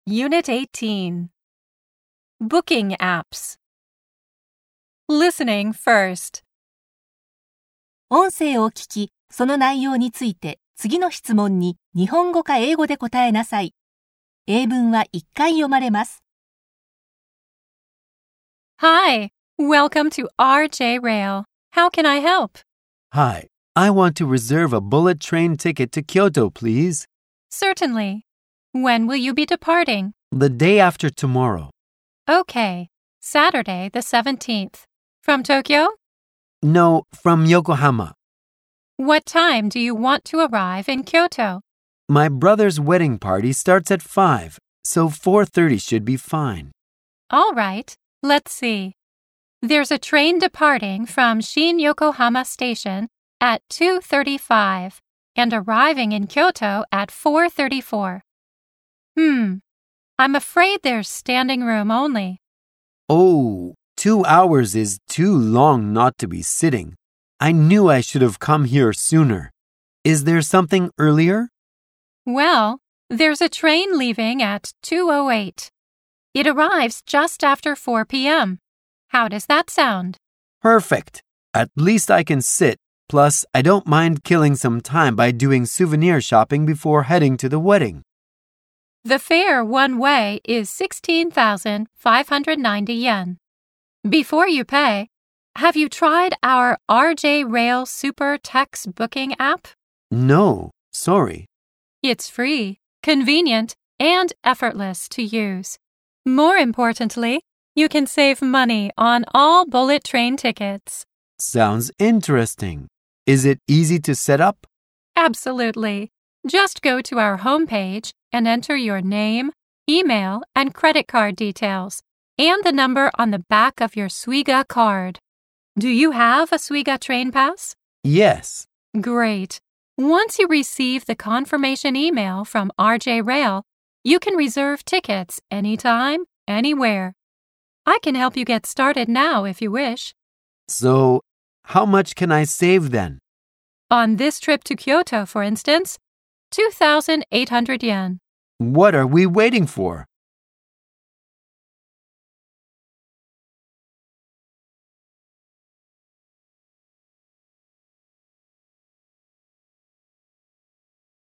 Unit 18. Booking apps. Listening first. 音声を聞き、その内容について次の質問に日本語か英語で答えなさい。英文は1回読まれます。 Hi, welcome to RJ Rail. How can I help? Hi, I want to reserve a bullet train ticket to Kyoto, please. Certainly. When will you be departing? The day after tomorrow. Okay, Saturday the 17th. From Tokyo? No, from Yokohama. What time do you want to arrive in Kyoto? My brother's wedding party starts at 5, so 4:30 should be fine. All right, let's see. There's a train departing from Shin-Yokohama Station at 2:35 and arriving in Kyoto at 4:34. I'm afraid there's standing room only. Oh, 2 hours is too long not to be sitting. I knew I should have come here sooner. Is there something earlier? Well, there's a train leaving at 2:08. It arrives just after 4 p.m. How does that sound? Perfect. At least I can sit. Plus, I don't mind killing some time by doing souvenir shopping before heading to the wedding. The fare one way is 16,590 yen. Before you pay, have you tried our RJ Rail Super Text Booking app? No, sorry. It's free, convenient, and effortless to use. More importantly, you can save money on all bullet train tickets. Sounds interesting. Is it easy to set up? Absolutely. Just go to our homepage and enter your name, email, and credit card details, and the number on the back of your Suiga card. Do you have a Suiga train pass? Yes. Great. Once you receive the confirmation email from RJ Rail, you can reserve tickets anytime, anywhere. I can help you get started now if you wish. So, how much can I save then? On this trip to Kyoto, for instance, 2,800 yen. What are we waiting for?